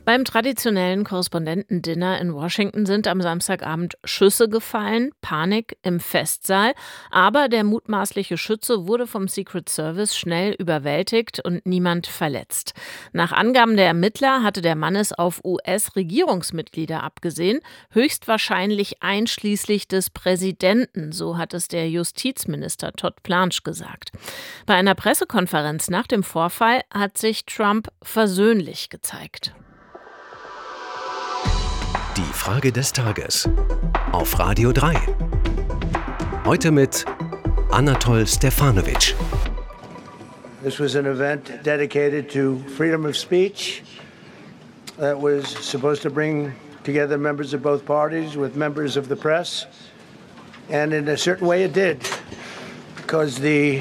Beim traditionellen Korrespondentendinner in Washington sind am Samstagabend Schüsse gefallen, Panik im Festsaal. Aber der mutmaßliche Schütze wurde vom Secret Service schnell überwältigt und niemand verletzt. Nach Angaben der Ermittler hatte der Mann es auf US-Regierungsmitglieder abgesehen, höchstwahrscheinlich einschließlich des Präsidenten, so hat es der Justizminister Todd Blanche gesagt. Bei einer Pressekonferenz nach dem Vorfall hat sich Trump versöhnlich gezeigt. Die Frage des Tages auf Radio 3. Heute mit Anatol Stefanovic. This was an event dedicated to freedom of speech that was supposed to bring together members of both parties with members of the press. And in a certain way it did, because the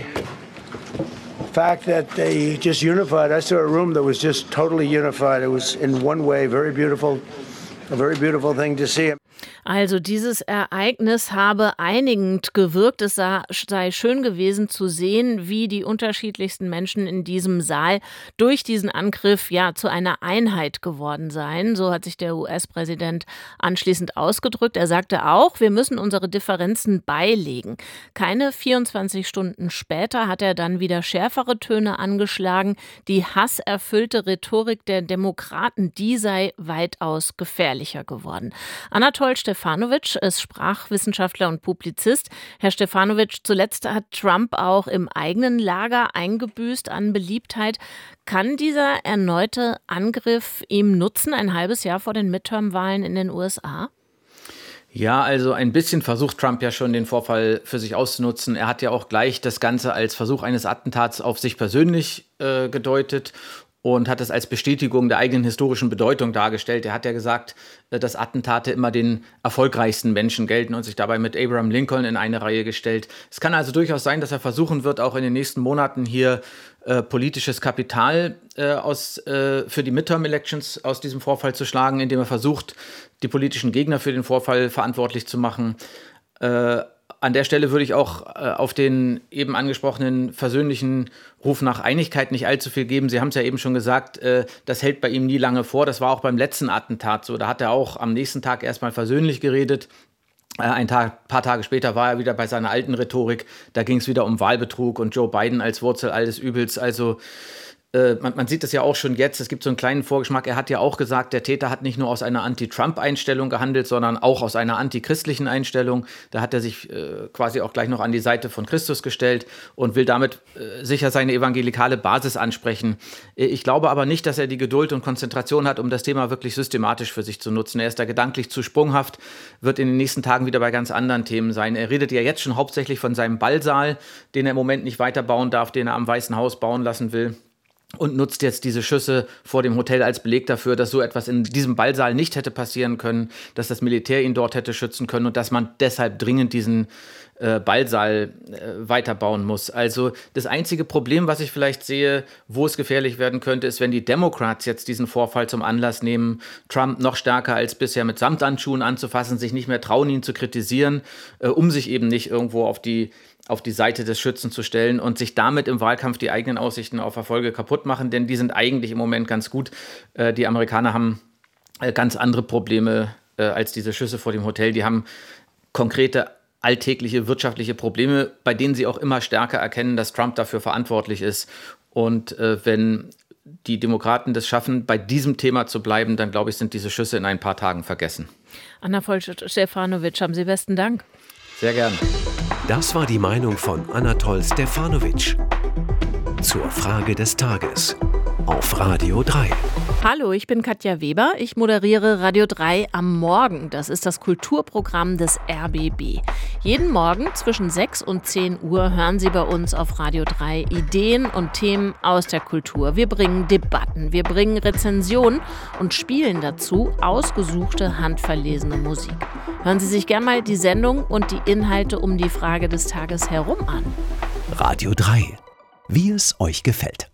fact that they just unified, I saw a room that was just totally unified. It was in one way very beautiful. A very beautiful thing to see. Also dieses Ereignis habe einigend gewirkt. Es sei schön gewesen zu sehen, wie die unterschiedlichsten Menschen in diesem Saal durch diesen Angriff zu einer Einheit geworden seien. So hat sich der US-Präsident anschließend ausgedrückt. Er sagte auch, wir müssen unsere Differenzen beilegen. Keine 24 Stunden später hat er dann wieder schärfere Töne angeschlagen. Die hasserfüllte Rhetorik der Demokraten, die sei weitaus gefährlicher geworden. Anatol Stefanovic ist Sprachwissenschaftler und Publizist. Herr Stefanovic, zuletzt hat Trump auch im eigenen Lager eingebüßt an Beliebtheit. Kann dieser erneute Angriff ihm nutzen, ein halbes Jahr vor den Midterm-Wahlen in den USA? Ja, also ein bisschen versucht Trump ja schon, den Vorfall für sich auszunutzen. Er hat ja auch gleich das Ganze als Versuch eines Attentats auf sich persönlich gedeutet und hat es als Bestätigung der eigenen historischen Bedeutung dargestellt. Er hat ja gesagt, dass Attentate immer den erfolgreichsten Menschen gelten und sich dabei mit Abraham Lincoln in eine Reihe gestellt. Es kann also durchaus sein, dass er versuchen wird, auch in den nächsten Monaten hier politisches Kapital für die Midterm-Elections aus diesem Vorfall zu schlagen, indem er versucht, die politischen Gegner für den Vorfall verantwortlich zu machen. An der Stelle würde ich auch auf den eben angesprochenen versöhnlichen Ruf nach Einigkeit nicht allzu viel geben. Sie haben es ja eben schon gesagt, das hält bei ihm nie lange vor. Das war auch beim letzten Attentat so. Da hat er auch am nächsten Tag erstmal versöhnlich geredet. Paar Tage später war er wieder bei seiner alten Rhetorik. Da ging es wieder um Wahlbetrug und Joe Biden als Wurzel alles Übels. Also man sieht das ja auch schon jetzt, es gibt so einen kleinen Vorgeschmack. Er hat ja auch gesagt, der Täter hat nicht nur aus einer Anti-Trump-Einstellung gehandelt, sondern auch aus einer antichristlichen Einstellung. Da hat er sich quasi auch gleich noch an die Seite von Christus gestellt und will damit sicher seine evangelikale Basis ansprechen. Ich glaube aber nicht, dass er die Geduld und Konzentration hat, um das Thema wirklich systematisch für sich zu nutzen. Er ist da gedanklich zu sprunghaft, wird in den nächsten Tagen wieder bei ganz anderen Themen sein. Er redet ja jetzt schon hauptsächlich von seinem Ballsaal, den er im Moment nicht weiterbauen darf, den er am Weißen Haus bauen lassen will. Und nutzt jetzt diese Schüsse vor dem Hotel als Beleg dafür, dass so etwas in diesem Ballsaal nicht hätte passieren können, dass das Militär ihn dort hätte schützen können und dass man deshalb dringend diesen Ballsaal weiterbauen muss. Also das einzige Problem, was ich vielleicht sehe, wo es gefährlich werden könnte, ist, wenn die Democrats jetzt diesen Vorfall zum Anlass nehmen, Trump noch stärker als bisher mit Samthandschuhen anzufassen, sich nicht mehr trauen, ihn zu kritisieren, um sich eben nicht irgendwo auf die Seite des Schützen zu stellen und sich damit im Wahlkampf die eigenen Aussichten auf Erfolge kaputt machen, denn die sind eigentlich im Moment ganz gut. Die Amerikaner haben ganz andere Probleme als diese Schüsse vor dem Hotel. Die haben konkrete alltägliche wirtschaftliche Probleme, bei denen sie auch immer stärker erkennen, dass Trump dafür verantwortlich ist. Und wenn die Demokraten das schaffen, bei diesem Thema zu bleiben, dann glaube ich, sind diese Schüsse in ein paar Tagen vergessen. Anatol Stefanovic, haben Sie besten Dank. Sehr gern. Das war die Meinung von Anatol Stefanovic zur Frage des Tages auf Radio 3. Hallo, ich bin Katja Weber. Ich moderiere Radio 3 am Morgen. Das ist das Kulturprogramm des RBB. Jeden Morgen zwischen 6 und 10 Uhr hören Sie bei uns auf Radio 3 Ideen und Themen aus der Kultur. Wir bringen Debatten, wir bringen Rezensionen und spielen dazu ausgesuchte, handverlesene Musik. Hören Sie sich gern mal die Sendung und die Inhalte um die Frage des Tages herum an. Radio 3. Wie es euch gefällt.